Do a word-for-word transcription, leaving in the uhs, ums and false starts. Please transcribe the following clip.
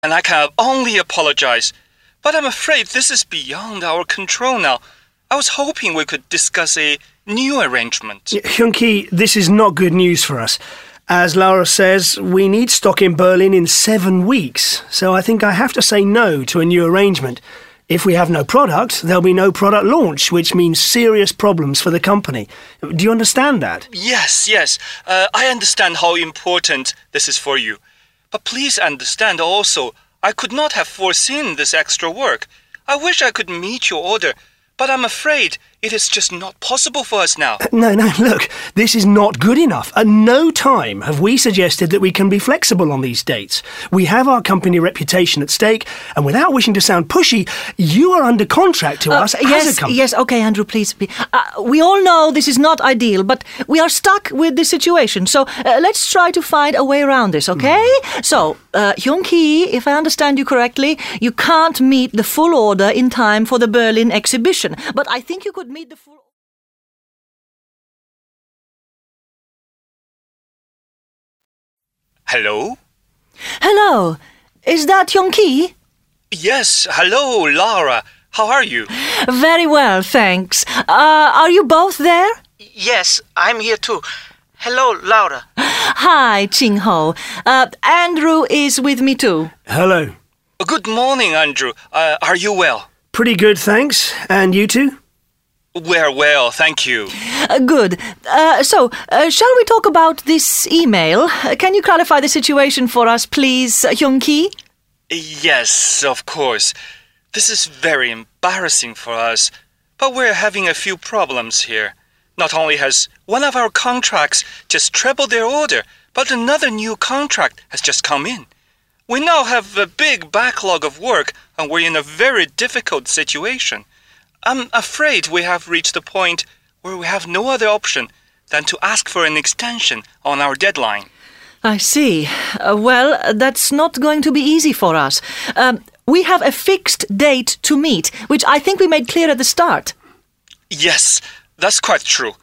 and I can only apologize. But I'm afraid this is beyond our control now. I was hoping we could discuss a new arrangement. Hyun-Ki, this is not good news for us. As Laura says, we need stock in Berlin in seven weeks, so I think I have to say no to a new arrangement. If we have no product, there'll be no product launch, which means serious problems for the company. Do you understand that? Yes, yes. Uh, I understand how important this is for you. But please understand also, I could not have foreseen this extra work. I wish I could meet your order, but I'm afraid it is just not possible for us now. No, no, look, this is not good enough. At no time have we suggested that we can be flexible on these dates. We have our company reputation at stake, and without wishing to sound pushy, you are under contract to uh, us yes, as a company. Yes, okay, Andrew, please. Be, uh, we all know this is not ideal, but we are stuck with this situation, so uh, let's try to find a way around this, okay? Mm. So, uh, Hyun-Ki, if I understand you correctly, you can't meet the full order in time for the Berlin exhibition, but I think you could meet the full... Hello? Hello. Is that Hyun-Ki? Yes, hello, Laura. How are you? Very well, thanks. Uh, are you both there? Yes, I'm here too. Hello, Laura. Hi, Ching-ho. Uh, Andrew is with me too. Hello. Good morning, Andrew. Uh, are you well? Pretty good, thanks. And you two? We're well, thank you. Uh, good. Uh, so, uh, shall we talk about this email? Uh, can you clarify the situation for us, please, Hyun-Ki? Yes, of course. This is very embarrassing for us, but we're having a few problems here. Not only has one of our contracts just trebled their order, but another new contract has just come in. We now have a big backlog of work, and we're in a very difficult situation. I'm afraid we have reached a point where we have no other option than to ask for an extension on our deadline. I see. Uh, well, that's not going to be easy for us. Um, we have a fixed date to meet, which I think we made clear at the start. Yes, that's quite true.